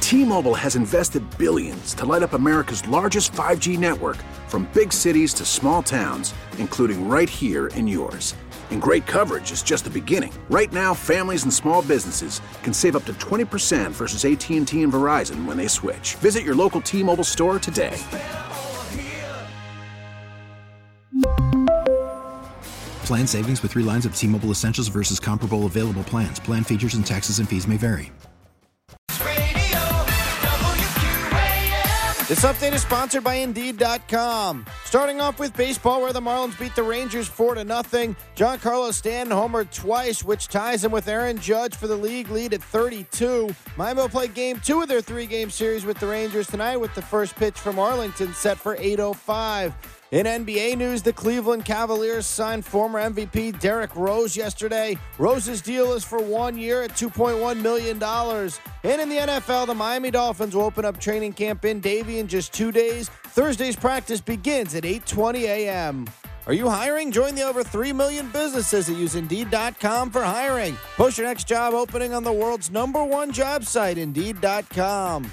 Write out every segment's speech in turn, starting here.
T-Mobile has invested billions to light up America's largest 5G network, from big cities to small towns, including right here in yours. And great coverage is just the beginning. Right now, families and small businesses can save up to 20% versus AT&T and Verizon when they switch. Visit your local T-Mobile store today. Plan savings with 3 lines of T-Mobile Essentials versus comparable available plans. Plan features and taxes and fees may vary. This update is sponsored by Indeed.com. Starting off with baseball, where the Marlins beat the Rangers 4-0. Giancarlo Stanton homered twice, which ties him with Aaron Judge for the league lead at 32. Miami will play Game 2 of their 3-game series with the Rangers tonight, with the first pitch from Arlington set for 8:05. In NBA news, the Cleveland Cavaliers signed former MVP Derrick Rose yesterday. Rose's deal is for 1 year at $2.1 million. And in the NFL, the Miami Dolphins will open up training camp in Davie in just 2 days. Thursday's practice begins at 8:20 a.m. Are you hiring? Join the over 3 million businesses that use Indeed.com for hiring. Post your next job opening on the world's #1 job site, Indeed.com.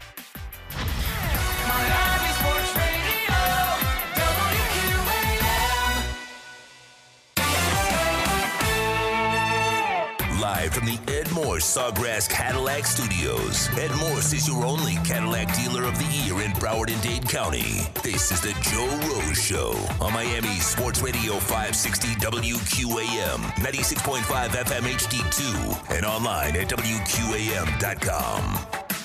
Live from the Ed Morse Sawgrass Cadillac Studios. Ed Morse is your only Cadillac dealer of the year in Broward and Dade County. This is the Joe Rose Show on Miami Sports Radio 560 WQAM, 96.5 FM HD2, and online at WQAM.com.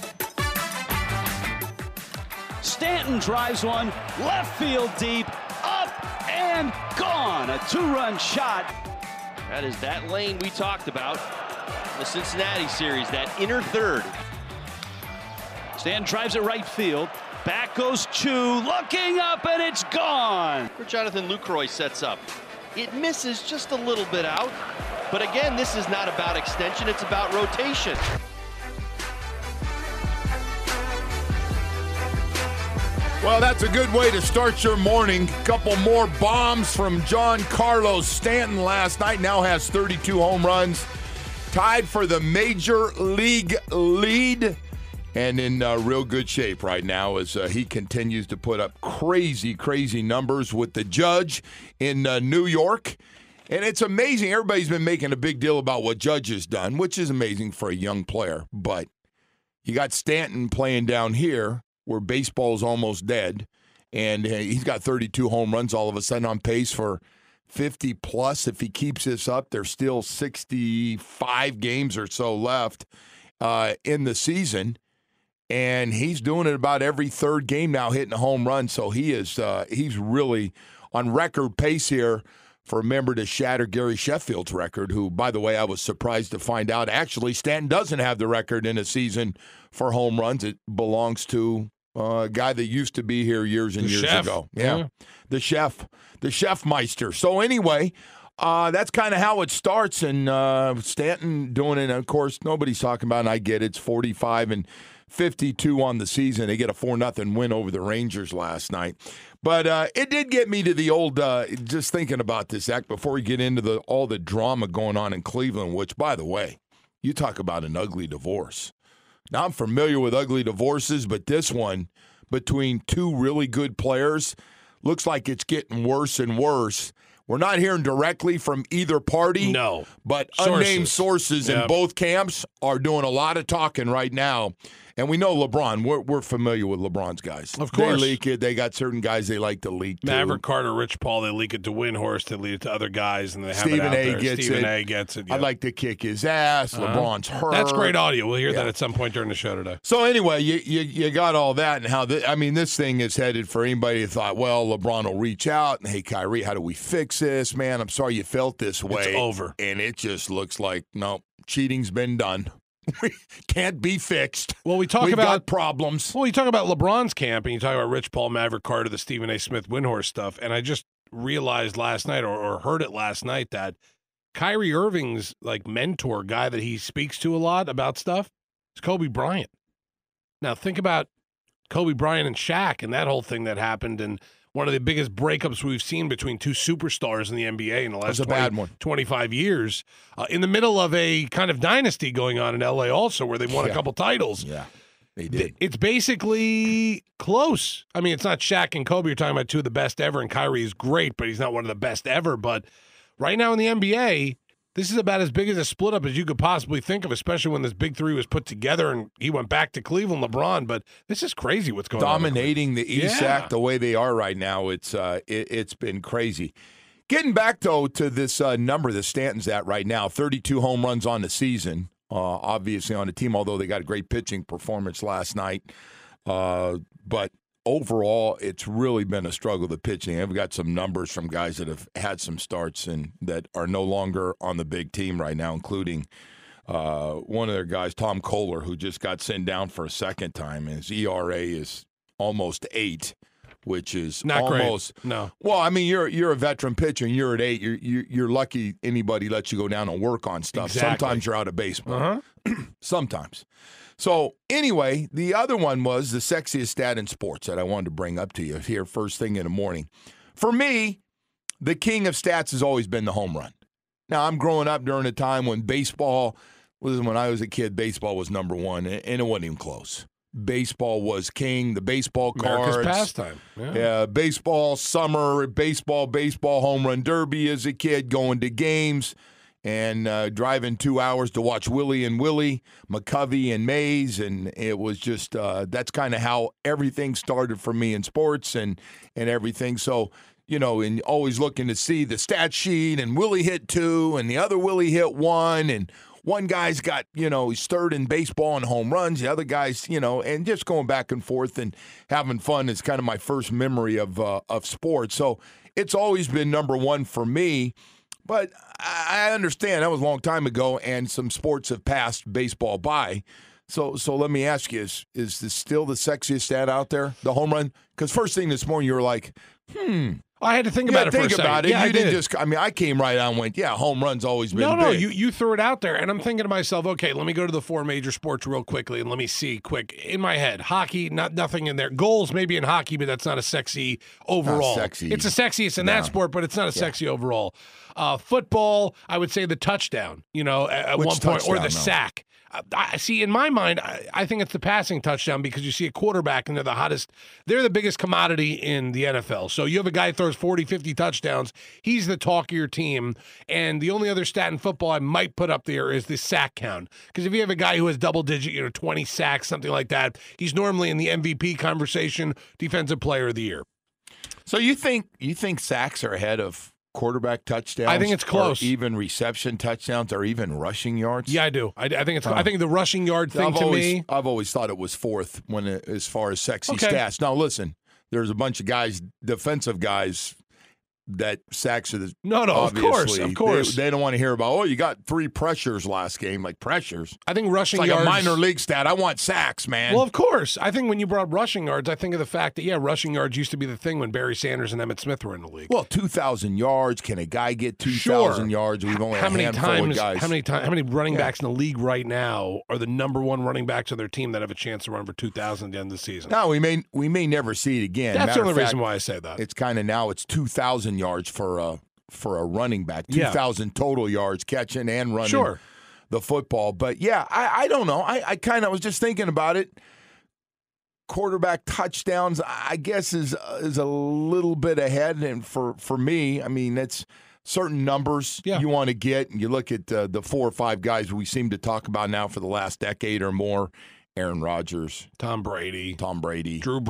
Stanton drives one, left field deep, up and gone. A 2-run shot. That is that lane we talked about, the Cincinnati series, that inner third. Stanton drives it right field. Back goes Chu, looking up, and it's gone. For Jonathan Lucroy sets up. It misses just a little bit out. But again, this is not about extension, it's about rotation. Well, that's a good way to start your morning. A couple more bombs from Giancarlo Stanton last night. Now has 32 home runs. Tied for the major league lead. And in real good shape right now as he continues to put up crazy, crazy numbers with the Judge in New York. And it's amazing. Everybody's been making a big deal about what Judge has done, which is amazing for a young player. But you got Stanton playing down here, where baseball's almost dead, and he's got 32 home runs all of a sudden, on pace for 50-plus. If he keeps this up, there's still 65 games or so left in the season, and he's doing it about every third game now, hitting a home run. So he's really on record pace here for a member to shatter Gary Sheffield's record, who, by the way, I was surprised to find out, actually, Stanton doesn't have the record in a season for home runs. It belongs to a guy that used to be here years and years ago. Yeah, the chef meister. So anyway, that's kind of how it starts, and Stanton doing it. And of course, nobody's talking about it, and I get it. It's 45-52 on the season. They get a 4-0 win over the Rangers last night. But it did get me to the old, just thinking about this, Zach, before we get into all the drama going on in Cleveland, which, by the way, you talk about an ugly divorce. Now, I'm familiar with ugly divorces, but this one, between two really good players, looks like it's getting worse and worse. We're not hearing directly from either party. No. But unnamed sources in both camps are doing a lot of talking right now. And we know LeBron. We're familiar with LeBron's guys. Of course. They leak it. They got certain guys they like to leak to. Maverick Carter, Rich Paul, they leak it to Windhorst. They leak it to other guys, and they have Stephen it out A. there. Gets Stephen it. A. gets it. I'd like to kick his ass. LeBron's hurt. That's great audio. We'll hear that at some point during the show today. So anyway, you got all that, and how this thing is headed for anybody who thought, well, LeBron will reach out, and hey, Kyrie, how do we fix this? Man, I'm sorry you felt this way. It's over. And it just looks like, no, cheating's been done. Can't be fixed. Well, We've got about problems. Well, you talk about LeBron's camp, and you talk about Rich Paul, Maverick Carter, the Stephen A. Smith, Windhorst stuff, and I just realized last night, or heard it last night, that Kyrie Irving's mentor, guy that he speaks to a lot about stuff, is Kobe Bryant. Now, think about Kobe Bryant and Shaq and that whole thing that happened, and one of the biggest breakups we've seen between two superstars in the NBA in the last 25 years, in the middle of a kind of dynasty going on in L.A. also, where they won a couple titles. Yeah. They did. It's basically close. I mean, it's not Shaq and Kobe. You're talking about two of the best ever, and Kyrie is great, but he's not one of the best ever. But right now in the NBA, this is about as big as a split up as you could possibly think of, especially when this big three was put together and he went back to Cleveland, LeBron. But this is crazy what's going on. Dominating the ESAC the way they are right now. It's been crazy. Getting back, though, to this number that Stanton's at right now, 32 home runs on the season, obviously on the team, although they got a great pitching performance last night. But overall, it's really been a struggle, the pitching. I've got some numbers from guys that have had some starts and that are no longer on the big team right now, including one of their guys, Tom Kohler, who just got sent down for a second time. His ERA is almost 8, which is not almost great. No. Well, I mean, you're a veteran pitcher, and you're at 8. You're lucky anybody lets you go down and work on stuff. Exactly. Sometimes you're out of baseball. Sometimes. So anyway, the other one was the sexiest stat in sports that I wanted to bring up to you here first thing in the morning. For me, the king of stats has always been the home run. Now, I'm growing up during a time when when I was a kid, baseball was number one, and it wasn't even close. Baseball was king, the baseball cards. America's pastime. Yeah, baseball, summer, baseball, home run derby as a kid, going to games. And driving 2 hours to watch Willie and Willie, McCovey and Mays, and it was just that's kind of how everything started for me in sports and everything. So, and always looking to see the stat sheet, and Willie hit 2, and the other Willie hit 1, and one guy's got, he's third in baseball and home runs, the other guy's, and just going back and forth and having fun is kind of my first memory of sports. So it's always been number one for me. But I understand that was a long time ago, and some sports have passed baseball by. So let me ask you, is this still the sexiest stat out there, the home run? Because first thing this morning you were like, I had to think about it for a second. Yeah, you didn't just. I mean, I came right out and went, yeah, home run's always been big. No, you threw it out there, and I'm thinking to myself, okay, let me go to the 4 major sports real quickly, and let me see quick in my head. Hockey, nothing in there. Goals maybe in hockey, but that's not a sexy overall. Not sexy. It's the sexiest in that sport, but it's not a sexy overall. Football, I would say the touchdown. At one point, or the sack. I see, in my mind, I think it's the passing touchdown because you see a quarterback and they're the hottest. They're the biggest commodity in the NFL. So you have a guy who throws 40, 50 touchdowns. He's the talk of your team. And the only other stat in football I might put up there is the sack count. Because if you have a guy who has double-digit, 20 sacks, something like that, he's normally in the MVP conversation, Defensive Player of the Year. So you think sacks are ahead of quarterback touchdowns? I think it's close. Or even reception touchdowns, or even rushing yards? Yeah, I do. I think it's. I think the rushing yard thing me. I've always thought it was fourth as far as sexy stats. Now listen, there's a bunch of guys, defensive guys, that sacks are of course. They don't want to hear about, you got 3 pressures last game. Like, pressures? I think rushing yards. It's like a minor league stat. I want sacks, man. Well, of course. I think when you brought up rushing yards, I think of the fact that, rushing yards used to be the thing when Barry Sanders and Emmitt Smith were in the league. Well, 2,000 yards. Can a guy get 2,000 yards? We've only a handful of guys. How many running backs in the league right now are the number one running backs of their team that have a chance to run for 2,000 at the end of the season? No, we may never see it again. That's the only reason why I say that. It's kind of now it's 2,000 yards for a running back, 2,000 total yards catching and running the football. But, I don't know. I kind of was just thinking about it. Quarterback touchdowns, I guess, is a little bit ahead. And for me, I mean, it's certain numbers you want to get. And you look at the 4 or 5 guys we seem to talk about now for the last decade or more. Aaron Rodgers, Tom Brady, Drew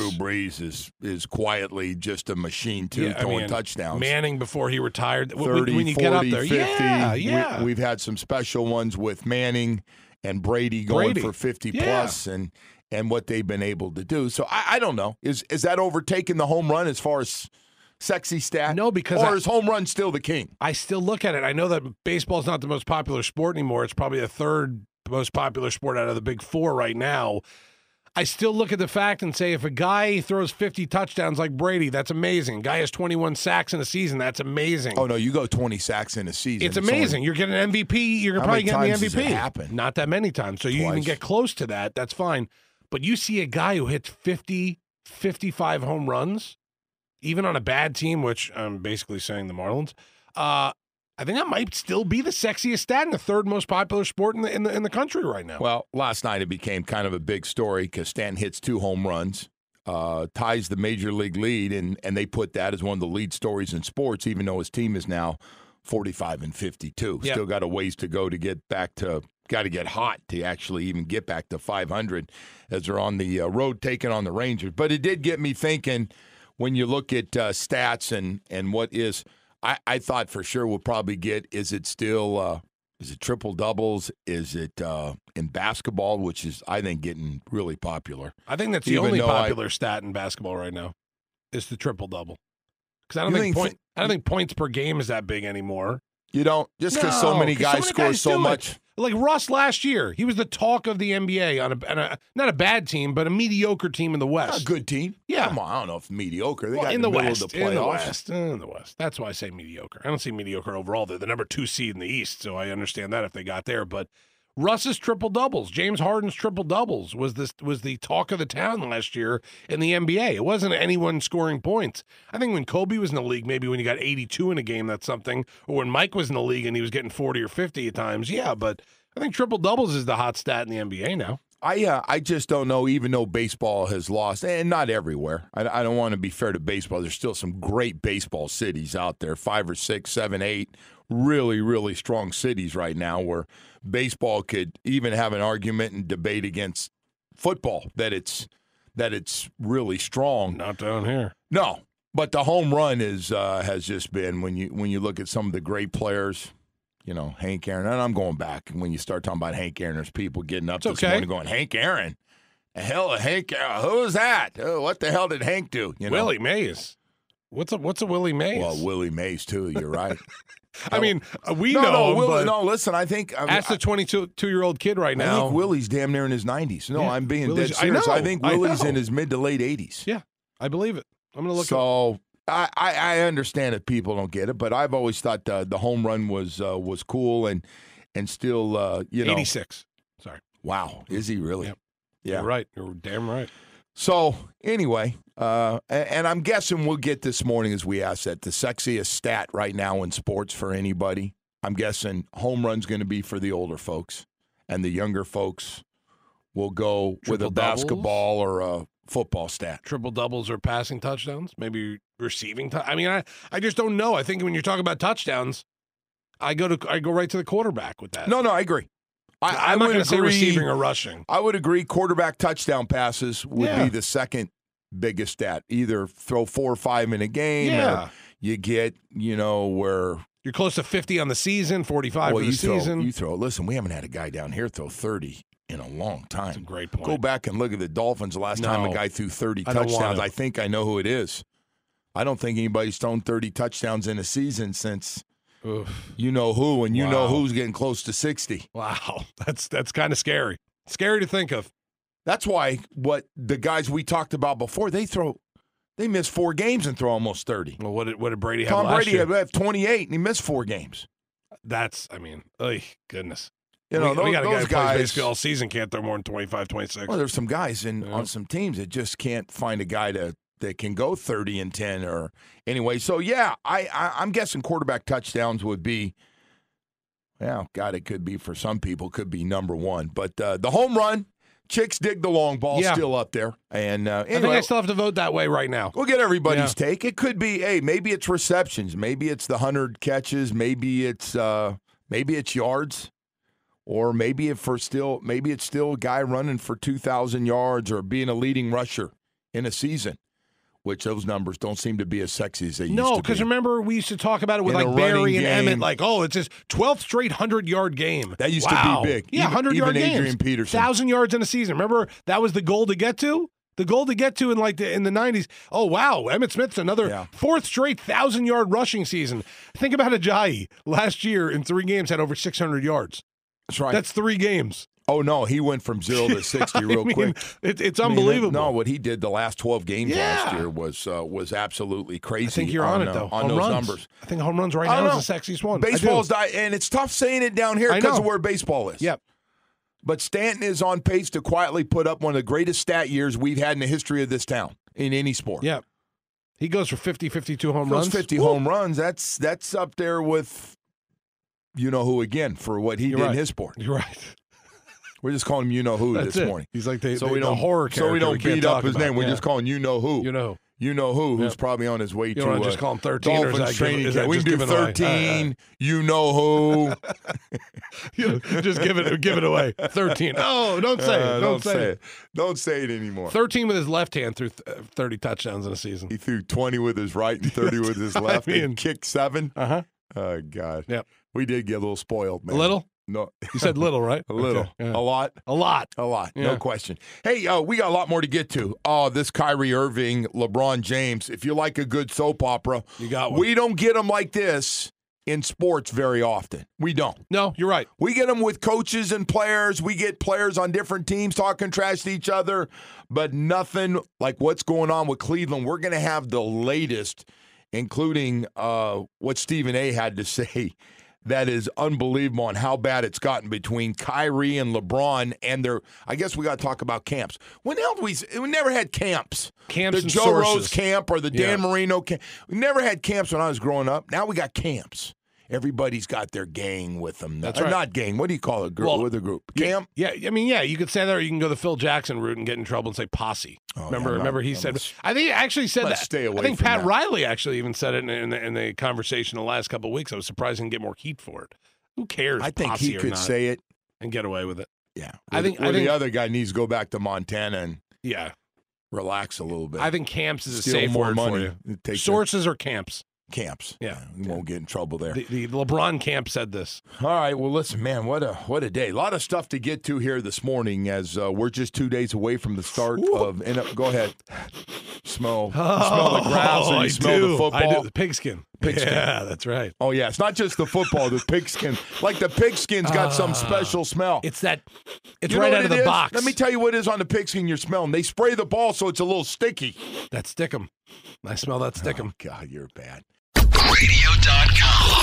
Brees is quietly just a machine too, throwing touchdowns. Manning before he retired, 30, when you 40, get up there, 50. We've had some special ones with Manning and Brady going for 50 plus, and what they've been able to do. So I don't know. Is that overtaking the home run as far as sexy stat? No, because is home run still the king? I still look at it. I know that baseball is not the most popular sport anymore. It's probably the third most popular sport out of the big 4 right now. I still look at the fact and say, if a guy throws 50 touchdowns like Brady, that's amazing. Guy has 21 sacks in a season, that's amazing. Oh, no, you go 20 sacks in a season. It's amazing. You're getting an MVP. You're probably getting the MVP. Does it happen? Not that many times. So you even get close to that. That's fine. But you see a guy who hits 50, 55 home runs, even on a bad team, which I'm basically saying the Marlins, I think that might still be the sexiest stat and the third most popular sport in the country right now. Well, last night it became kind of a big story because Stanton hits 2 home runs, ties the major league lead, and they put that as one of the lead stories in sports, even though his team is now 45-52. Yep. Still got a ways to go to get back to. Got to get hot to actually even get back to 500 as they're on the road taking on the Rangers. But it did get me thinking when you look at stats and what is. I thought for sure we'll probably get. Is it still? Is it triple doubles? Is it in basketball, which is I think getting really popular? I think that's the only popular stat in basketball right now. Is the triple double because I don't think points per game is that big anymore. You don't just because so many guys score so much. Like Russ last year, he was the talk of the NBA on a not a bad team, but a mediocre team in the West. A good team. Yeah. Come on, I don't know if mediocre. They got in the middle West, of the playoffs. In the West. That's why I say mediocre. I don't see mediocre overall. They're the number 2 seed in the East, so I understand that if they got there. But Russ's triple doubles, James Harden's triple doubles was the talk of the town last year in the NBA. It wasn't anyone scoring points. I think when Kobe was in the league, maybe when you got 82 in a game, that's something. Or when Mike was in the league and he was getting 40 or 50 at times, yeah. But I think triple doubles is the hot stat in the NBA now. I just don't know, even though baseball has lost, and not everywhere. I don't want to be fair to baseball. There's still some great baseball cities out there, 5 or 6, 7, 8, really, really strong cities right now where baseball could even have an argument and debate against football that it's really strong. Not down here. No, but the home run has just been when you look at some of the great players. You know, Hank Aaron. And I'm going back. When you start talking about Hank Aaron, there's people getting up this morning going, Hank Aaron? The hell of Hank Aaron? Who's that? Oh, what the hell did Hank do? You know? Willie Mays. What's a Willie Mays? Well, Willie Mays, too. You're right. I mean, we know him, but no, listen, I think... Ask the 22-year-old kid right now. I think Willie's damn near in his 90s. No, yeah, I'm being dead serious. I think Willie's in his mid to late 80s. Yeah, I believe it. I'm going to look So... I understand if people don't get it, but I've always thought the home run was cool and still 86. Sorry. Wow, is he really? Yep. Yeah, you're right. You're damn right. So anyway, and I'm guessing we'll get this morning as we ask that the sexiest stat right now in sports for anybody. I'm guessing home run's going to be for the older folks, and the younger folks will go with a basketball or a football stat. Triple doubles or passing touchdowns, maybe receiving. I mean, I just don't know. I think when you're talking about touchdowns, I go right to the quarterback with that. No, I agree. I'm not going to say receiving or rushing. I would agree. Quarterback touchdown passes would be the second biggest stat. Either throw 4 or 5 in a game, or you get where you're close to 50 on the season, 45 for the season. You throw. Listen, we haven't had a guy down here throw 30. In a long time. That's a great point. Go back and look at the Dolphins the last time a guy threw 30 touchdowns. I think I know who it is. I don't think anybody's thrown 30 touchdowns in a season since you know who, and you know who's getting close to 60. Wow. That's kind of scary. Scary to think of. That's why what the guys we talked about before, they miss 4 games and throw almost 30. Well, what did Brady have last year? Tom Brady had 28 and he missed 4 games. Goodness. We got a guy those who plays basically all season, can't throw more than 25, 26. Well, there's some guys on some teams that just can't find a guy that can go 30 and 10 or anyway. So, yeah, I'm guessing quarterback touchdowns would be, it could be for some people, could be number 1. But the home run, chicks dig the long ball, still up there. And anyway, I think I still have to vote that way right now. We'll get everybody's take. It could be, maybe it's receptions. Maybe it's the 100 catches. Maybe it's yards. Or maybe it's still a guy running for 2,000 yards or being a leading rusher in a season, which those numbers don't seem to be as sexy as they used to be. No, because remember we used to talk about it with like Barry and Emmett, like, it's his 12th straight 100-yard game. That used to be big. Yeah, 100-yard games. Adrian Peterson. 1,000 yards in a season. Remember that was the goal to get to? The goal to get to in the 90s. Oh, wow. Emmitt Smith's another 4th straight 1,000-yard rushing season. Think about Ajayi. Last year in 3 games had over 600 yards. That's right. That's 3 games. Oh, no, he went from 0 to 60 real quick. It's unbelievable. What he did the last 12 games last year was absolutely crazy. I think you're on it, though. On those numbers. I think home runs right now is the sexiest one. Baseball's and it's tough saying it down here because of where baseball is. Yep. But Stanton is on pace to quietly put up one of the greatest stat years we've had in the history of this town in any sport. Yep. He goes for 50, 52 home runs. 50 home runs. That's up there with you-know-who again for what he did in his sport. You're right. We're just calling him you-know-who this morning. He's like the don't horror character. So we don't beat up his about. name. We're just calling you-know-who. You-know. You-know-who, who's probably on his way to just call him 13 Dolphins or is that training is camp. that We can do 13, you-know-who. Just give it away. 13. Oh, don't say it. Don't say it. Don't say it anymore. 13 with his left hand threw 30 touchdowns in a season. He threw 20 with his right and 30 with his left and kicked 7. Uh-huh. Oh, God. Yep. We did get a little spoiled, man. A little? No. You said little, right? A little. Okay. Yeah. A lot? A lot. A lot. Yeah. No question. Hey, we got a lot more to get to. This Kyrie Irving, LeBron James. If you like a good soap opera, you got one. We don't get them like this in sports very often. We don't. No, you're right. We get them with coaches and players. We get players on different teams talking trash to each other, but nothing like what's going on with Cleveland. We're going to have the latest, including what Stephen A. had to say. That is unbelievable on how bad it's gotten between Kyrie and LeBron and their. I guess we got to talk about camps. When else we never had camps. Camps the and Joe sources. Rose camp or the Dan Marino camp. We never had camps when I was growing up. Now we got camps. Everybody's got their gang with them. That's right. Not gang. What do you call it? With a group. Camp? Yeah. I mean, you could say that, or you can go the Phil Jackson route and get in trouble and say posse. Remember he said. I think he actually said that. Stay away I think from Pat that. Riley actually even said it in the conversation the last couple of weeks. I was surprised he didn't get more heat for it. Who cares? I think posse he or could not, say it and get away with it. Yeah. I think the other guy needs to go back to Montana and relax a little bit. I think camps is Steal a safe more word money. for you. Sources or camps? Camps. Yeah. We won't get in trouble there. The LeBron camp said this. All right. Well, listen, man, what a day. A lot of stuff to get to here this morning as we're just 2 days away from the start of – go ahead. Smell the grass or you smell the football? I do. The pigskin. Pigskin. Yeah, that's right. Oh, yeah. It's not just the football, the pigskin. Like the pigskin's got some special smell. It's right what out of the is? box. Let me tell you what it is on the pigskin you're smelling. They spray the ball so it's a little sticky. That stickum. I smell that stickum. Oh, God, you're bad. Radio.com.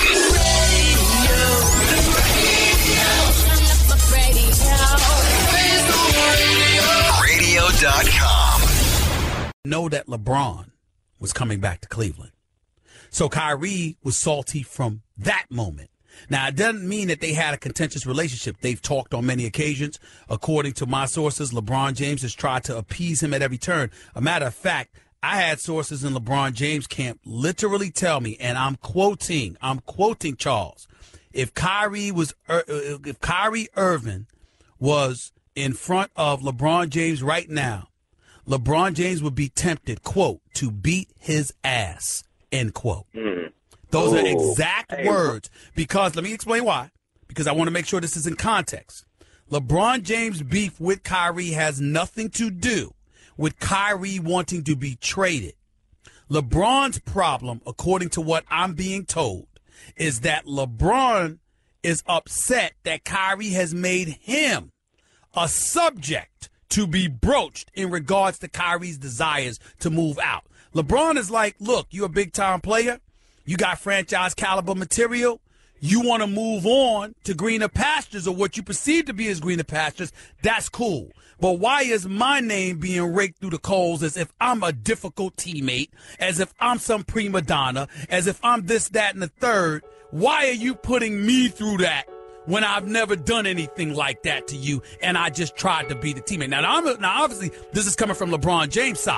Radio.com. Know that LeBron was coming back to Cleveland. So Kyrie was salty from that moment. Now, it doesn't mean that they had a contentious relationship. They've talked on many occasions. According to my sources, LeBron James has tried to appease him at every turn. A matter of fact, I had sources in LeBron James camp literally tell me, and I'm quoting Charles, if Kyrie Irving was in front of LeBron James right now, LeBron James would be tempted, quote, to beat his ass, end quote. Those are exact words. Because, let me explain why. Because I want to make sure this is in context. LeBron James' beef with Kyrie has nothing to do with Kyrie wanting to be traded. LeBron's problem, according to what I'm being told, is that LeBron is upset that Kyrie has made him a subject to be broached in regards to Kyrie's desires to move out. LeBron is like, look, you're a big-time player. You got franchise caliber material. You want to move on to greener pastures or what you perceive to be as greener pastures. That's cool. But why is my name being raked through the coals as if I'm a difficult teammate, as if I'm some prima donna, as if I'm this, that, and the third? Why are you putting me through that when I've never done anything like that to you and I just tried to be the teammate? Now obviously, this is coming from LeBron James' side.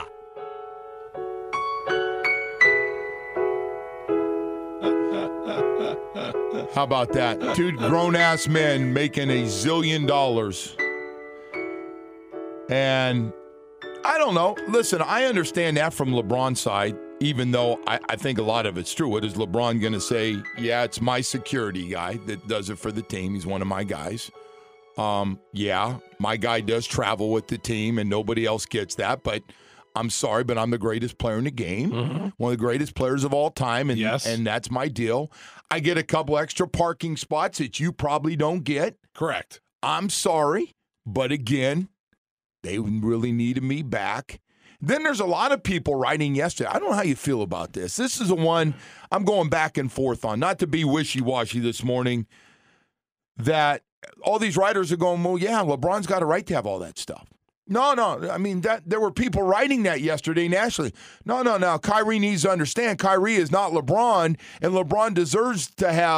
How about that? Two grown-ass men making $1 zillion. And I don't know. Listen, I understand that from LeBron's side, even though I think a lot of it's true. What is LeBron going to say? Yeah, it's my security guy that does it for the team. He's one of my guys. Yeah, my guy does travel with the team, and nobody else gets that. But I'm sorry, but I'm the greatest player in the game, one of the greatest players of all time, and and that's my deal. I get a couple extra parking spots that you probably don't get. Correct. I'm sorry, but again, they really needed me back. Then there's a lot of people writing yesterday. I don't know how you feel about this. This is the one I'm going back and forth on, not to be wishy-washy this morning, that all these writers are going, well, yeah, LeBron's got a right to have all that stuff. No. I mean, there were people writing that yesterday nationally. No. Kyrie needs to understand Kyrie is not LeBron, and LeBron deserves to have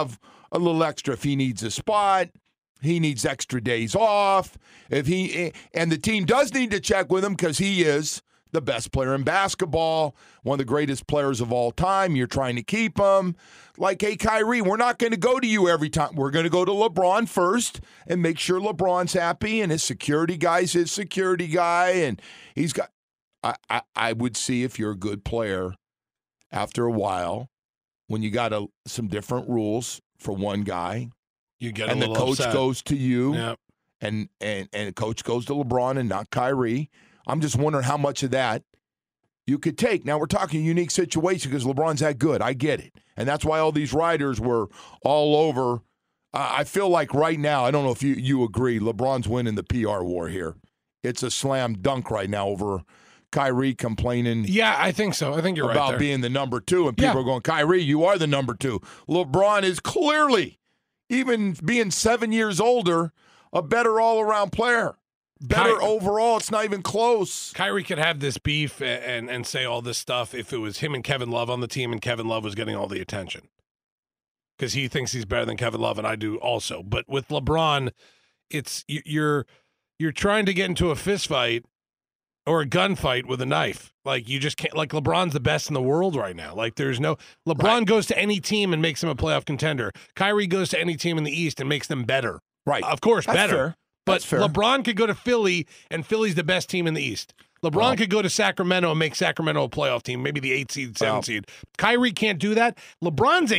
a little extra if he needs a spot. He needs extra days off. And the team does need to check with him because he is the best player in basketball, one of the greatest players of all time. You're trying to keep him. Like, hey, Kyrie, we're not going to go to you every time. We're going to go to LeBron first and make sure LeBron's happy and his security guy's his security guy. And he's got – I would see if you're a good player after a while when you got some different rules for one guy. You get and a the coach upset. goes to you, yeah. and the coach goes to LeBron and not Kyrie. I'm just wondering how much of that you could take. Now, we're talking a unique situation because LeBron's that good. I get it. And that's why all these writers were all over. I feel like right now, I don't know if you agree, LeBron's winning the PR war here. It's a slam dunk right now over Kyrie complaining. Yeah, I think so. I think you're right there. About being the number 2. And people are going, Kyrie, you are the number 2. LeBron is clearly, even being 7 years older, a better all-around player. Better overall. It's not even close. Kyrie could have this beef and say all this stuff if it was him and Kevin Love on the team and Kevin Love was getting all the attention. Because he thinks he's better than Kevin Love, and I do also. But with LeBron, it's you're trying to get into a fist fight or a gunfight with a knife. Like, you just can't. Like, LeBron's the best in the world right now. Like, there's no – LeBron goes to any team and makes them a playoff contender. Kyrie goes to any team in the East and makes them better. Right. Of course, That's better. fair. But LeBron could go to Philly, and Philly's the best team in the East. LeBron could go to Sacramento and make Sacramento a playoff team, maybe the 8 seed, 7 seed. Kyrie can't do that. LeBron's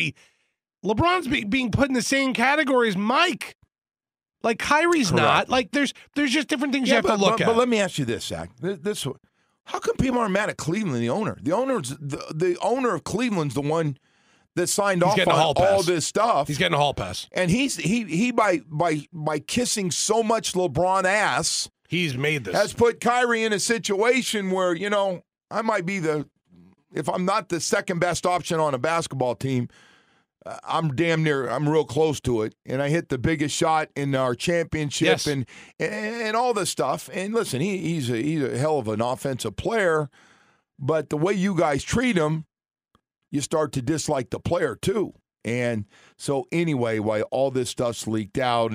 being put in the same category as Mike. Like, Kyrie's not. Like, there's just different things you have to look at. But let me ask you this, Zach. How come people aren't mad at Cleveland, the owner? The owner of Cleveland's the one that signed off on all this stuff. He's getting a hall pass. And he by kissing so much LeBron ass, he's made this. Has put Kyrie in a situation where, I might be if I'm not the second best option on a basketball team, I'm real close to it. And I hit the biggest shot in our championship and all this stuff. And listen, he's a hell of an offensive player, but the way you guys treat him, you start to dislike the player too. And so anyway, while all this stuff's leaked out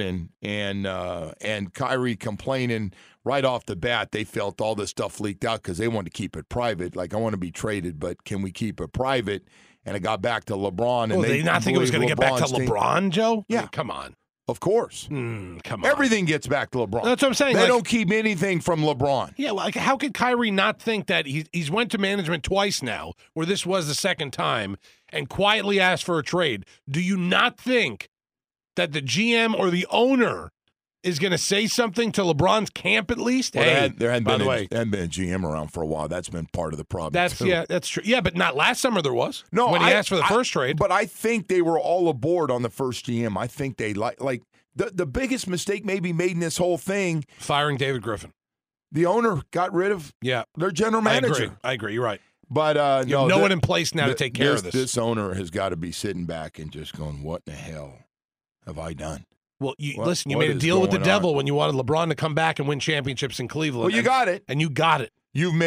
and Kyrie complaining right off the bat, they felt all this stuff leaked out because they wanted to keep it private. Like, I want to be traded, but can we keep it private? And it got back to LeBron. And they not think it was going to get back to LeBron, Joe? Yeah. I mean, come on. Of course. Come on. Everything gets back to LeBron. That's what I'm saying. They don't keep anything from LeBron. Yeah, like, how could Kyrie not think that he's went to management twice now, where this was the second time, and quietly asked for a trade? Do you not think that the GM or the owner is going to say something to LeBron's camp at least? Well, hey, there hadn't by been the way, a GM around for a while. That's been part of the problem. That's true. Yeah, but not last summer there was. No, when he asked for the first trade. But I think they were all aboard on the first GM. I think they like the biggest mistake maybe made in this whole thing, firing David Griffin. The owner got rid of their general manager. I agree. You're right. But no one in place now to take care of this. This owner has got to be sitting back and just going, "What the hell have I done?" Well, you made a deal with the devil when you wanted LeBron to come back and win championships in Cleveland. Well, you got it. And you got it.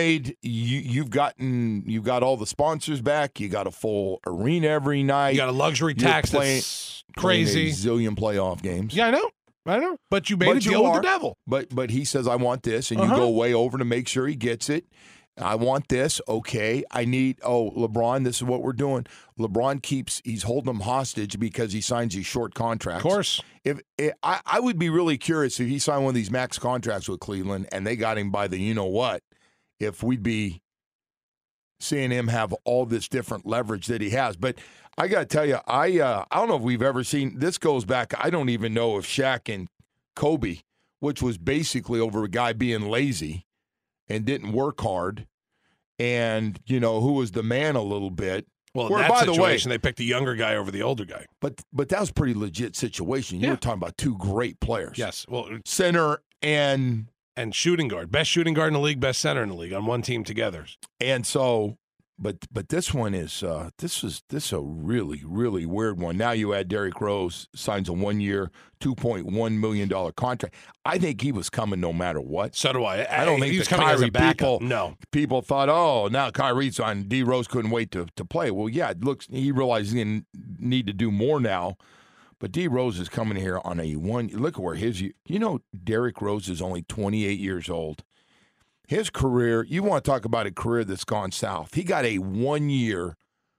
You've got all the sponsors back. You got a full arena every night. You got a luxury tax that's crazy. A zillion playoff games. Yeah, I know. But you made a deal with the devil. But he says, I want this, and you go way over to make sure he gets it. I want this. Okay. I need, LeBron, this is what we're doing. LeBron he's holding them hostage because he signs these short contracts. Of course. I would be really curious if he signed one of these max contracts with Cleveland and they got him by the you-know-what, if we'd be seeing him have all this different leverage that he has. But I got to tell you, I don't know if we've ever seen, this goes back, I don't even know if Shaq and Kobe, which was basically over a guy being lazy and didn't work hard, and, who was the man a little bit. Well, in that situation, they picked the younger guy over the older guy. But that was a pretty legit situation. You were talking about two great players. Yes. Well, center and shooting guard. Best shooting guard in the league, best center in the league on one team together. And so, but this one is this is a really, really weird one. Now you add Derrick Rose signs a 1-year, $2.1 million contract. I think he was coming no matter what. So do I. I don't think he was the coming as a Kyrie backup. people thought, now Kyrie's on. D Rose couldn't wait to play. Well, yeah, it looks he realized he didn't need to do more now. But D. Rose is coming here on a one. Look at where Derrick Rose is only 28 years old. His career, you want to talk about a career that's gone south. He got a 1-year,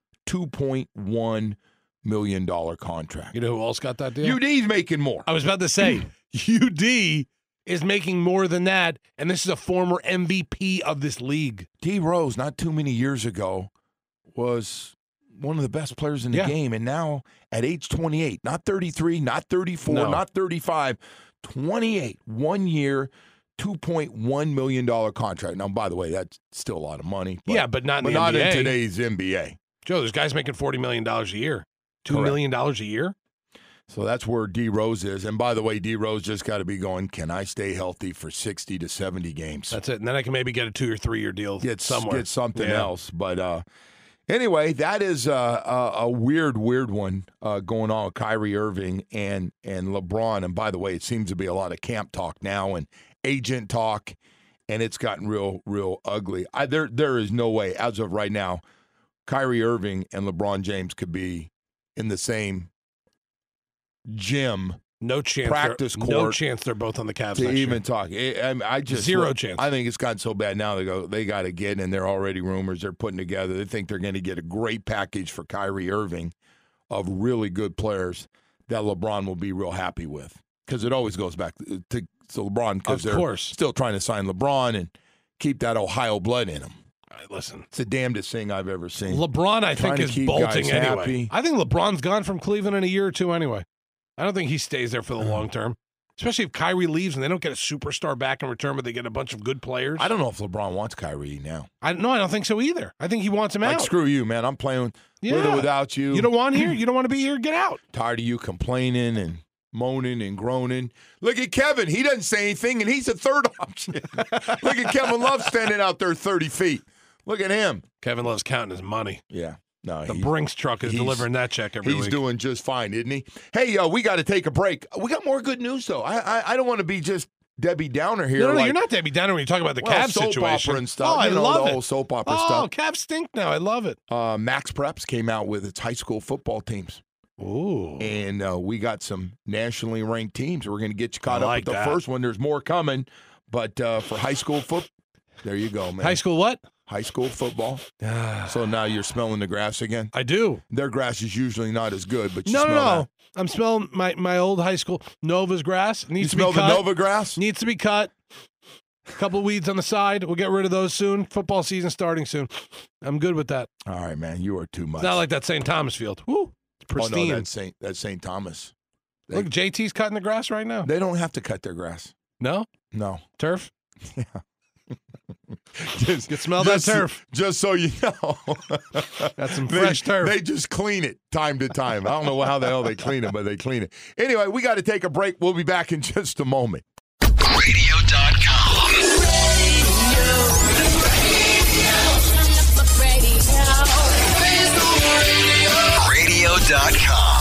$2.1 million contract. You know who else got that deal? UD's making more. I was about to say, UD is making more than that, and this is a former MVP of this league. D. Rose, not too many years ago, was one of the best players in the game, and now at age 28, not 33, not 34, not 35, 28, 1 year, $2.1 million contract. Now, by the way, that's still a lot of money. But not in the not NBA. in today's NBA. Joe, there's guys making $40 million a year. $2 million a year? So that's where D. Rose is. And by the way, D. Rose just got to be going, can I stay healthy for 60 to 70 games? That's it. And then I can maybe get a 2 or 3 year deal somewhere. Get something else. But anyway, that is a weird one going on with Kyrie Irving and LeBron. And by the way, it seems to be a lot of camp talk now and agent talk, and it's gotten real ugly. There is no way, as of right now, Kyrie Irving and LeBron James could be in the same gym, no chance, practice court. No chance they're both on the Cavs to next even year. talk. I just Zero chance. I think it's gotten so bad now. They got to get, and they're already rumors they're putting together. They think they're going to get a great package for Kyrie Irving of really good players that LeBron will be real happy with, because it always goes back to LeBron, because they're still trying to sign LeBron and keep that Ohio blood in him. Listen, it's the damnedest thing I've ever seen. LeBron, I think, is bolting anyway. Happy. I think LeBron's gone from Cleveland in a year or two anyway. I don't think he stays there for the long term, especially if Kyrie leaves and they don't get a superstar back in return, but they get a bunch of good players. I don't know if LeBron wants Kyrie now. I don't think so either. I think he wants him out. Screw you, man. I'm playing with or without you. You don't want here? You don't want to be here? Get out. Tired of you complaining and moaning and groaning. Look at Kevin. He doesn't say anything, and he's a third option. Look at Kevin Love standing out there 30 feet. Look at him. Kevin Love's counting his money. Yeah. No, the Brinks truck is delivering that check every week. He's doing just fine, isn't he? Hey, we got to take a break. We got more good news, though. I don't want to be just Debbie Downer here. No, you're not Debbie Downer when you talk about the Cavs soap situation. Opera and stuff. Oh, I love the whole soap opera stuff. Oh, Cavs stink now. I love it. Max Preps came out with its high school football teams. Ooh. And we got some nationally ranked teams. We're going to get you caught up with the that. first one. There's more coming. But for high school football, there you go, man. High school what? High school football. So now you're smelling the grass again? I do. Their grass is usually not as good, but you no. that. I'm smelling my old high school Nova's grass. It needs to be cut. You smell the Nova grass? Needs to be cut. A couple weeds on the side. We'll get rid of those soon. Football season starting soon. I'm good with that. All right, man. You are too much. It's not like that St. Thomas field. Woo. It's pristine. Oh, no, that's St. Thomas. Look, JT's cutting the grass right now. They don't have to cut their grass. No? No. Turf? Yeah. You smell that turf. Just so you know. That's some fresh turf. They just clean it time to time. I don't know how the hell they clean it, but they clean it. Anyway, we got to take a break. We'll be back in just a moment. Radio.com. Radio.com.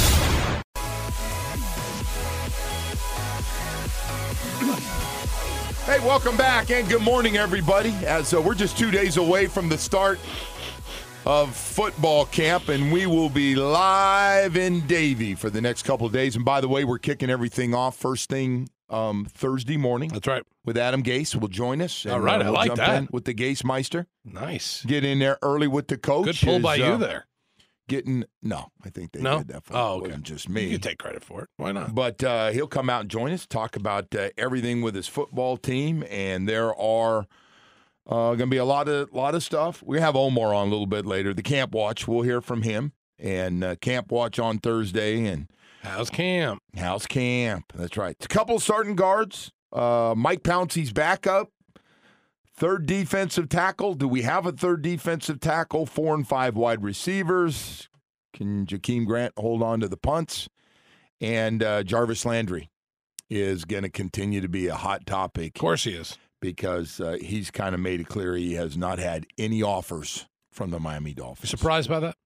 Hey, welcome back and good morning, everybody. As we're just 2 days away from the start of football camp, and we will be live in Davie for the next couple of days. And by the way, we're kicking everything off first thing Thursday morning. That's right. With Adam Gase will join us. All right, I like jump that. in with the Gase Meister. Nice. Get in there early with the coach. Good pull by you there. No, I think they did that for okay. It wasn't just me. You can take credit for it. Why not? But he'll come out and join us, talk about everything with his football team, and there are going to be a lot of stuff. We have Omar on a little bit later. The Camp Watch, we'll hear from him, and Camp Watch on Thursday. And how's camp? How's camp? That's right. It's a couple of starting guards. Mike Pouncey's backup. Third defensive tackle. Do we have a third defensive tackle? 4 and 5 wide receivers. Can Jakeem Grant hold on to the punts? And Jarvis Landry is going to continue to be a hot topic. Of course he is. Because he's kind of made it clear he has not had any offers from the Miami Dolphins. You surprised by that?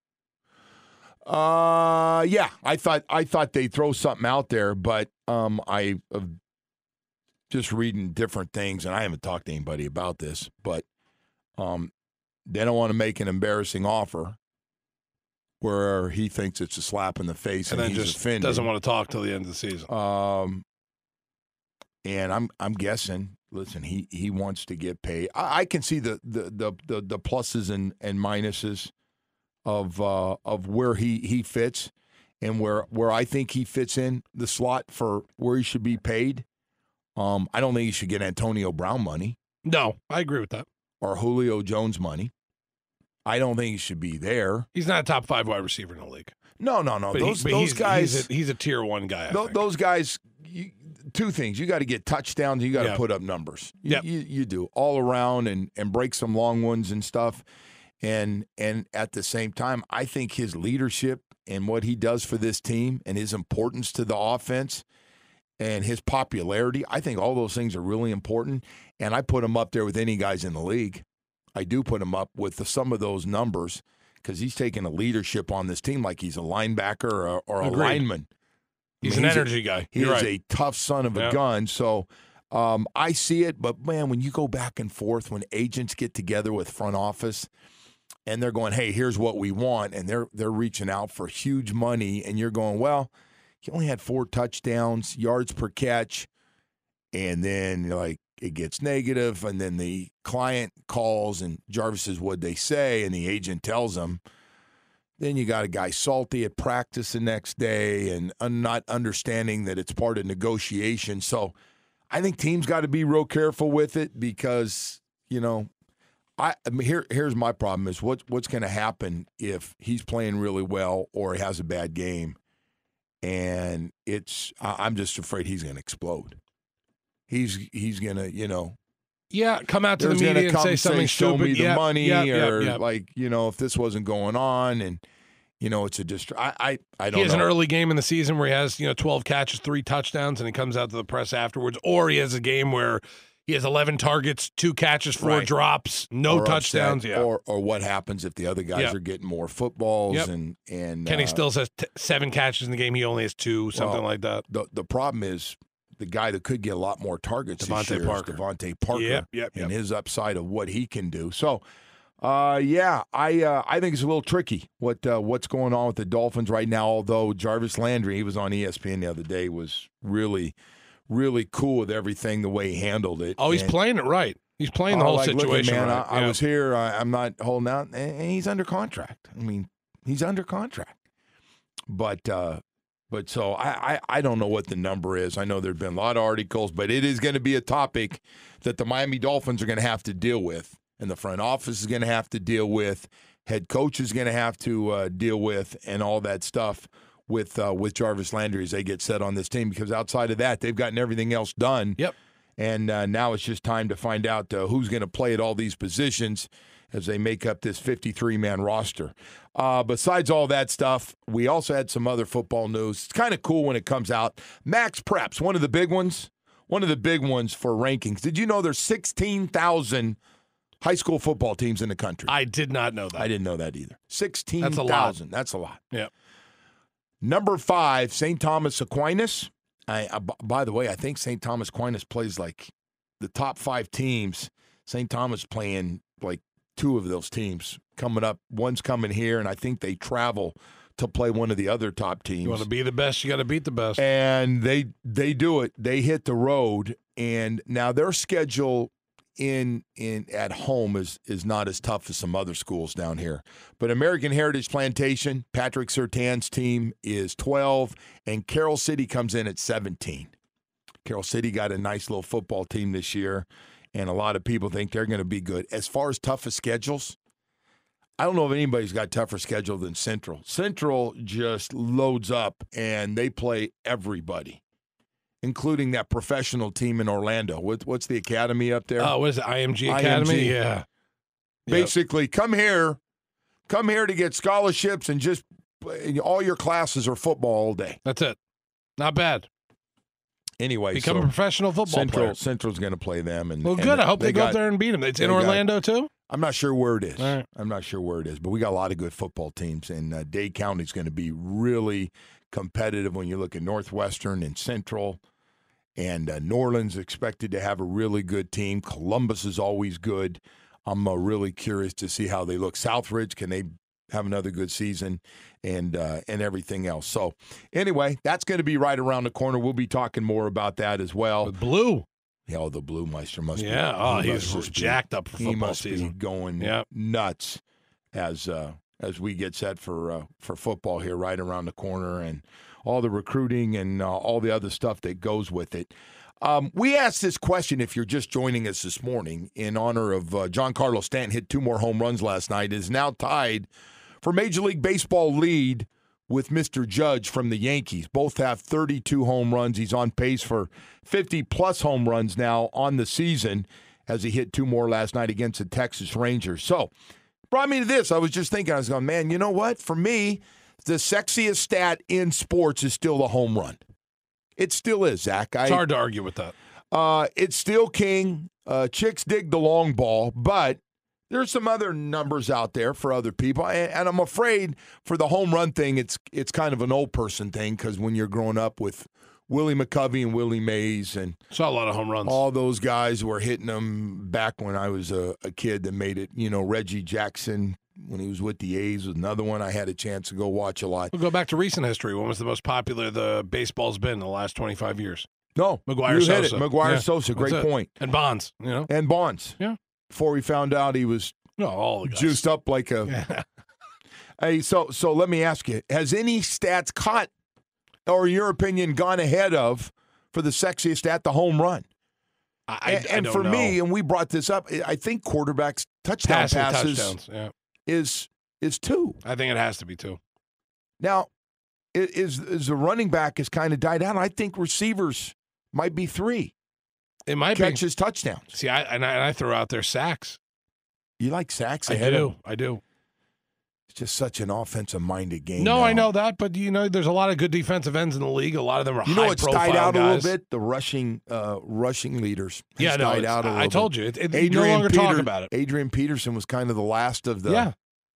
Yeah. I thought they'd throw something out there, but I just reading different things, and I haven't talked to anybody about this, but they don't want to make an embarrassing offer where he thinks it's a slap in the face and then he's just offended. doesn't want to talk till the end of the season. And I'm guessing. Listen, he wants to get paid. I can see the pluses and minuses of where he fits and where I think he fits in the slot for where he should be paid. I don't think he should get Antonio Brown money. No, I agree with that. Or Julio Jones money. I don't think he should be there. He's not a top 5 wide receiver in the league. No. But Those guys. He's a tier 1 guy. Those guys. Two things. You got to get touchdowns. You got to put up numbers. You do all around and break some long ones and stuff. And at the same time, I think his leadership and what he does for this team and his importance to the offense and his popularity, I think all those things are really important. And I put him up there with any guys in the league. I do put him up with some of those numbers because he's taking a leadership on this team like he's a linebacker or a lineman. He's an energy guy. He is a tough son of a gun. So I see it. But, man, when you go back and forth, when agents get together with front office and they're going, hey, here's what we want, and they're reaching out for huge money, and you're going, well, he only had 4 touchdowns, yards per catch, and then, like, it gets negative, and then the client calls, and Jarvis says, what'd they say? And the agent tells them. Then you got a guy salty at practice the next day and not understanding that it's part of negotiation. So I think teams got to be real careful with it because, here's my problem is what's going to happen if he's playing really well or he has a bad game. And I'm just afraid he's going to explode. He's going to, come out to the media and say something show stupid. Me the money, like if this wasn't going on, and it's a I don't know. He has an early game in the season where he has 12 catches, 3 touchdowns, and he comes out to the press afterwards, or he has a game where he has 11 targets, 2 catches, 4 drops, no touchdowns. Or what happens if the other guys are getting more footballs and Kenny Stills has 7 catches in the game, he only has 2, something like that. The problem is. The guy that could get a lot more targets this year is Devontae Parker and his upside of what he can do. So, I think it's a little tricky what's going on with the Dolphins right now, although Jarvis Landry, he was on ESPN the other day, was really, really cool with everything, the way he handled it. Oh, he's playing it right. He's playing the whole situation man, right. I was here. I'm not holding out. And he's under contract. I mean, he's under contract. But so I don't know what the number is. I know there have been a lot of articles, but it is going to be a topic that the Miami Dolphins are going to have to deal with, and the front office is going to have to deal with, head coach is going to have to deal with, and all that stuff with Jarvis Landry as they get set on this team. Because outside of that, they've gotten everything else done. Yep. And now it's just time to find out who's going to play at all these positions as they make up this 53-man roster. Besides all that stuff, we also had some other football news. It's kind of cool when it comes out. Max Preps, one of the big ones for rankings. Did you know there's 16,000 high school football teams in the country? I did not know that. I didn't know that either. 16,000. That's a lot. Yeah. Number 5, St. Thomas Aquinas. By the way, I think St. Thomas Aquinas plays like the top 5 teams. St. Thomas playing like 2 of those teams coming up. One's coming here, and I think they travel to play one of the other top teams. You want to be the best, you got to beat the best. And they do it. They hit the road, and now their schedule at home is not as tough as some other schools down here. But American Heritage Plantation, Patrick Surtan's team is 12, and Carroll City comes in at 17. Carroll City got a nice little football team this year. And a lot of people think they're going to be good. As far as toughest schedules, I don't know if anybody's got tougher schedule than Central. Central just loads up, and they play everybody, including that professional team in Orlando. What's the academy up there? Oh, what is it, IMG Academy? Yeah. Basically, come here to get scholarships, and just all your classes are football all day. That's it. Not bad. Anyway, become a professional football player. Central's going to play them. Good. I hope they go up there and beat them. It's in Orlando, too? I'm not sure where it is. Right. I'm not sure where it is, but we got a lot of good football teams, and Dade County's going to be really competitive when you look at Northwestern and Central, and New Orleans expected to have a really good team. Columbus is always good. I'm really curious to see how they look. Southridge, can they have another good season and everything else. So, anyway, that's going to be right around the corner. We'll be talking more about that as well. With Blue. Yeah, the Blue Meister must be. Yeah, he's jacked up for football he must season. Be going nuts as we get set for football here right around the corner and all the recruiting and all the other stuff that goes with it. We asked this question, if you're just joining us this morning, in honor of Giancarlo Stanton. Hit 2 more home runs last night, is now tied for Major League Baseball lead with Mr. Judge from the Yankees. Both have 32 home runs. He's on pace for 50-plus home runs now on the season as he hit 2 more last night against the Texas Rangers. So, brought me to this. I was just thinking, I was going, man, you know what? For me, the sexiest stat in sports is still the home run. It still is, Zach. It's hard to argue with that. It's still king. Chicks dig the long ball, but there's some other numbers out there for other people, and I'm afraid for the home run thing, it's kind of an old person thing, because when you're growing up with Willie McCovey and Willie Mays and saw a lot of home runs, all those guys were hitting them back when I was a kid that made it. You know, Reggie Jackson, when he was with the A's, was another one I had a chance to go watch a lot. We'll go back to recent history. When was the most popular the baseball's been in the last 25 years? No, McGuire Sosa. Hit it. McGuire Sosa, great point. And Bonds, you know. And Bonds. Yeah. Before we found out he was all the guys juiced up like a. Hey, so let me ask you: has any stats caught, or in your opinion, gone ahead of for the sexiest stat, the home run? I don't for know. me, and we brought this up, I think quarterbacks touchdown passes touchdowns, is 2. I think it has to be 2. Now, is the running back has kind of died out. I think receivers might be 3. It might catches touchdowns. See, I throw out there sacks. You like sacks? I do. It's just such an offensive-minded game. No, now. I know that, but there's a lot of good defensive ends in the league. A lot of them are high-profile guys. You know what's died out guys. a little bit? The rushing leaders. Died out a little bit. I told you. You no longer talk about it. Adrian Peterson was kind of the last of the... Yeah.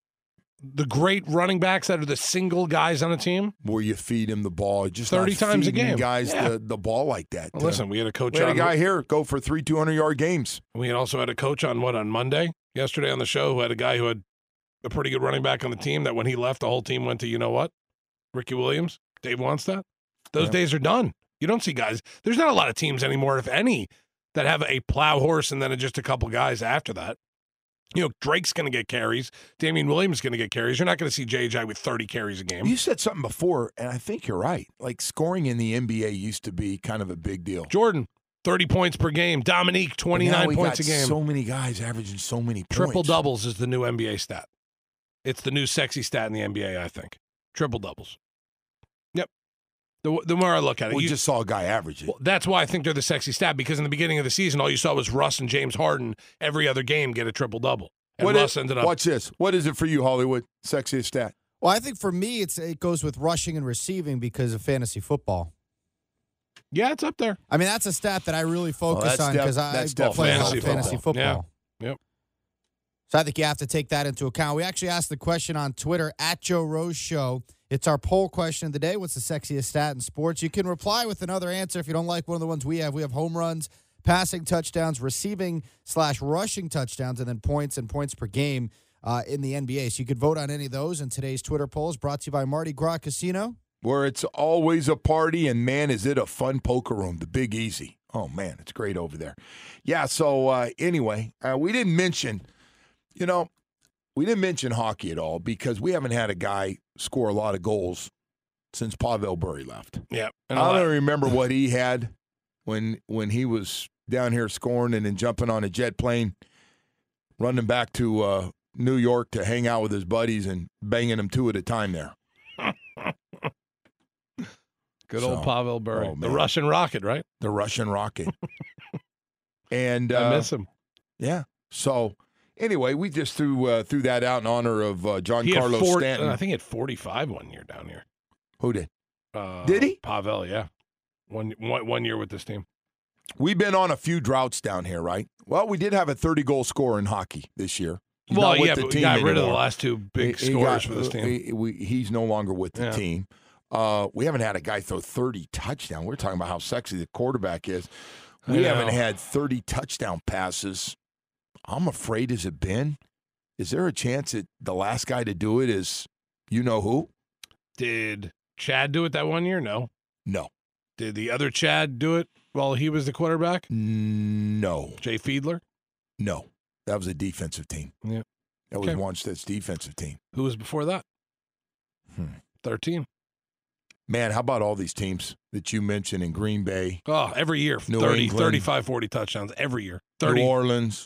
The great running backs that are the single guys on a team. Where you feed him the ball. Just 30 times a game. Guys the ball like that. Well, listen, we had a coach on... We had a guy here go for 3 200-yard games. We had also had a coach on Monday, yesterday on the show, who had a guy who had a pretty good running back on the team that when he left, the whole team went to, you know what? Ricky Williams, Dave Wannstedt. Those days are done. You don't see guys. There's not a lot of teams anymore, if any, that have a plow horse and then just a couple guys after that. You know, Drake's going to get carries. Damian Williams is going to get carries. You're not going to see J.J. with 30 carries a game. You said something before, and I think you're right. Like, scoring in the NBA used to be kind of a big deal. Jordan, 30 points per game. Dominique, 29 points a game. So many guys averaging so many points. Triple doubles is the new NBA stat. It's the new sexy stat in the NBA, I think. Triple doubles. Yep. The more I look at it. We just saw a guy average it. Well, that's why I think they're the sexy stat, because in the beginning of the season, all you saw was Russ and James Harden every other game get a triple-double. And Russ ended up... Watch this. What is it for you, Hollywood? Sexiest stat? Well, I think for me, it goes with rushing and receiving because of fantasy football. Yeah, it's up there. I mean, that's a stat that I really focus on because I play fantasy football. Yeah. Yep. So I think you have to take that into account. We actually asked the question on Twitter, @JoeRoseShow. It's our poll question of the day. What's the sexiest stat in sports? You can reply with another answer if you don't like one of the ones we have. We have home runs, passing touchdowns, receiving/rushing touchdowns, and then points and points per game in the NBA. So you could vote on any of those. And today's Twitter poll is brought to you by Mardi Gras Casino, where it's always a party, and, man, is it a fun poker room, the Big Easy. Oh, man, it's great over there. Yeah, so anyway, we didn't mention hockey at all because we haven't had a guy score a lot of goals since Pavel Bure left. Yeah. I don't remember what he had when he was down here scoring and then jumping on a jet plane, running back to New York to hang out with his buddies and banging them 2 at a time there. Good old Pavel Bure. Oh, the Russian Rocket, right? The Russian Rocket. And I miss him. Yeah. So anyway, we just threw that out in honor of Giancarlo Stanton. I think he had 45 one year down here. Who did? Did he? Pavel, yeah. One year with this team. We've been on a few droughts down here, right? Well, we did have a 30-goal scorer in hockey this year. He's but we got rid of the last 2 big scorers for this team. He's no longer with the team. We haven't had a guy throw 30 touchdowns. We're talking about how sexy the quarterback is. We haven't had 30 touchdown passes. I'm afraid, has it been Is there a chance that the last guy to do it is you know who? Did Chad do it that one year? No. No. Did the other Chad do it while he was the quarterback? No. Jay Fiedler? No. That was a defensive team. Yeah. That was Wannstedt's defensive team. Who was before that? 13. Man, how about all these teams that you mentioned in Green Bay? Oh, every year. New 30, England. 35, 40 touchdowns every year. 30, New Orleans.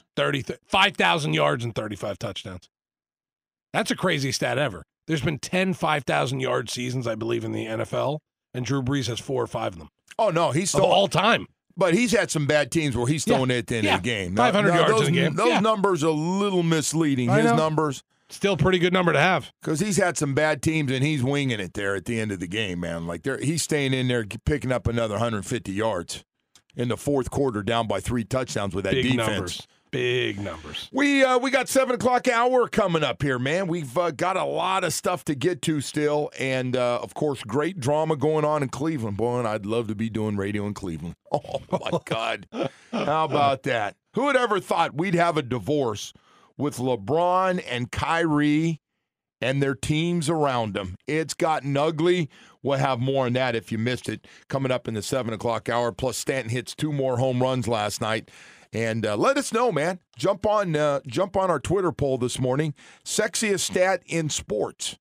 5,000 yards and 35 touchdowns. That's a crazy stat ever. There's been 10 5,000-yard seasons, I believe, in the NFL, and Drew Brees has 4 or 5 of them. Oh, no, he's still all time. But he's had some bad teams where he's throwing it at the end of the game. 500 yards in the game. Those numbers are a little misleading, his numbers. Still a pretty good number to have. Because he's had some bad teams, and he's winging it there at the end of the game, man. Like he's staying in there, picking up another 150 yards in the fourth quarter, down by 3 touchdowns with that Big defense. Numbers. Big numbers. We got 7 o'clock hour coming up here, man. We've got a lot of stuff to get to still, and of course, great drama going on in Cleveland. Boy, and I'd love to be doing radio in Cleveland. Oh my God, how about that? Who would ever thought we'd have a divorce with LeBron and Kyrie and their teams around them? It's gotten ugly. We'll have more on that if you missed it coming up in the 7 o'clock hour. Plus, Stanton hits 2 more home runs last night. And let us know, man. Jump on our Twitter poll this morning. Sexiest stat in sports.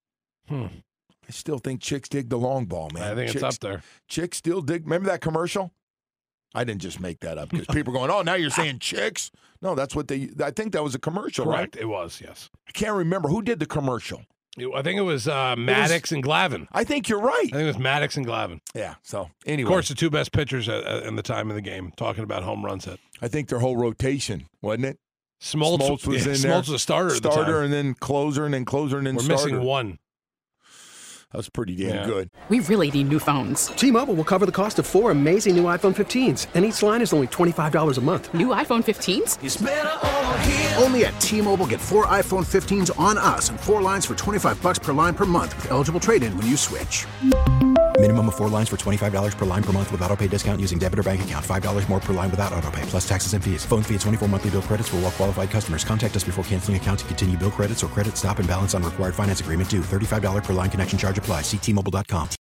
I still think chicks dig the long ball, man. I think chicks, it's up there. Chicks still dig. Remember that commercial? I didn't just make that up because people are going, oh, now you're saying chicks? No, that's what I think that was a commercial, Correct. right? It was, yes. I can't remember. Who did the commercial? I think it was Maddox and Glavine. I think you're right. I think it was Maddox and Glavine. Yeah, so anyway. Of course, the 2 best pitchers in the time of the game, talking about home runs hit. I think their whole rotation, wasn't it? Smoltz was in there. Smoltz was a starter at the time. And then closer, and then closer, and then starter. We're missing one. That was pretty damn good. We really need new phones. T-Mobile will cover the cost of 4 amazing new iPhone 15s, and each line is only $25 a month. New iPhone 15s? It's better over here. Only at T-Mobile, get 4 iPhone 15s on us and 4 lines for $25 per line per month with eligible trade-in when you switch. Minimum of 4 lines for $25 per line per month with autopay discount using debit or bank account. $5 more per line without autopay, plus taxes and fees. Phone fee at 24 monthly bill credits for well-qualified customers. Contact us before canceling account to continue bill credits or credit stop and balance on required finance agreement due. $35 per line connection charge applies. See T-Mobile.com.